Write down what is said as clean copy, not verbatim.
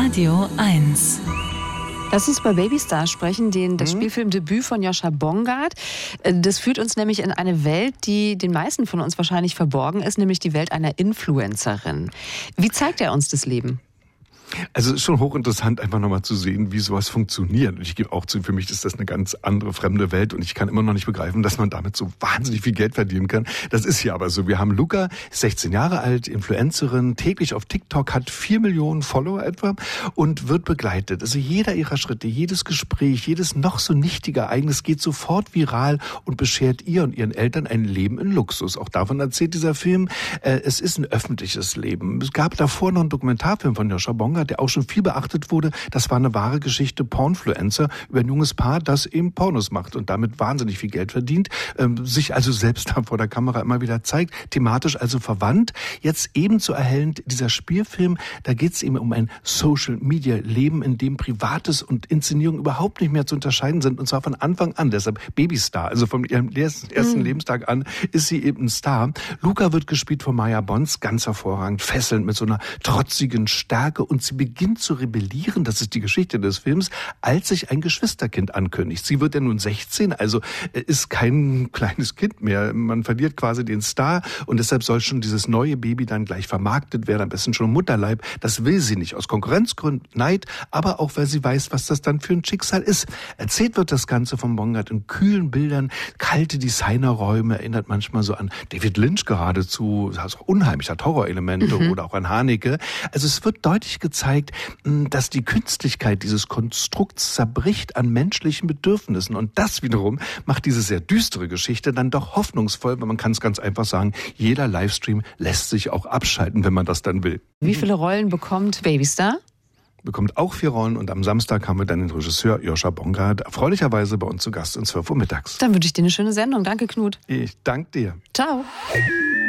Radio 1. Lass uns bei Babystar sprechen, das Spielfilmdebüt von Joscha Bongard. Das führt uns nämlich in eine Welt, die den meisten von uns wahrscheinlich verborgen ist, nämlich die Welt einer Influencerin. Wie zeigt er uns das Leben? Also es ist schon hochinteressant, einfach nochmal zu sehen, wie sowas funktioniert. Und ich gebe auch zu, für mich ist das eine ganz andere, fremde Welt. Und ich kann immer noch nicht begreifen, dass man damit so wahnsinnig viel Geld verdienen kann. Das ist ja aber so. Wir haben Luca, 16 Jahre alt, Influencerin, täglich auf TikTok, hat 4 Millionen Follower etwa und wird begleitet. Also jeder ihrer Schritte, jedes Gespräch, jedes noch so nichtige Ereignis geht sofort viral und beschert ihr und ihren Eltern ein Leben in Luxus. Auch davon erzählt dieser Film. Es ist ein öffentliches Leben. Es gab davor noch einen Dokumentarfilm von Joscha Bongard, der auch schon viel beachtet wurde. Das war eine wahre Geschichte, Pornfluencer, über ein junges Paar, das eben Pornos macht und damit wahnsinnig viel Geld verdient, sich also selbst da vor der Kamera immer wieder zeigt, thematisch also verwandt. Jetzt ebenso erhellend dieser Spielfilm, da geht es eben um ein Social-Media-Leben, in dem Privates und Inszenierung überhaupt nicht mehr zu unterscheiden sind, und zwar von Anfang an. Deshalb Babystar, also von ihrem ersten Lebenstag an ist sie eben ein Star. Luca wird gespielt von Maya Bons, ganz hervorragend, fesselnd mit so einer trotzigen Stärke, und sie beginnt zu rebellieren, das ist die Geschichte des Films, als sich ein Geschwisterkind ankündigt. Sie wird ja nun 16, also ist kein kleines Kind mehr. Man verliert quasi den Star, und deshalb soll schon dieses neue Baby dann gleich vermarktet werden, am besten schon im Mutterleib. Das will sie nicht, aus Konkurrenzgründen, Neid, aber auch, weil sie weiß, was das dann für ein Schicksal ist. Erzählt wird das Ganze von Bongard in kühlen Bildern, kalte Designerräume, erinnert manchmal so an David Lynch geradezu, also unheimlicher Horrorelemente oder auch an Haneke. Also es wird deutlich gezeigt, dass die Künstlichkeit dieses Konstrukts zerbricht an menschlichen Bedürfnissen. Und das wiederum macht diese sehr düstere Geschichte dann doch hoffnungsvoll, weil man kann es ganz einfach sagen, jeder Livestream lässt sich auch abschalten, wenn man das dann will. Wie viele Rollen bekommt Babystar? Bekommt auch 4 Rollen, und am Samstag haben wir dann den Regisseur Joscha Bongard erfreulicherweise bei uns zu Gast um 12 Uhr mittags. Dann wünsche ich dir eine schöne Sendung. Danke, Knut. Ich danke dir. Ciao.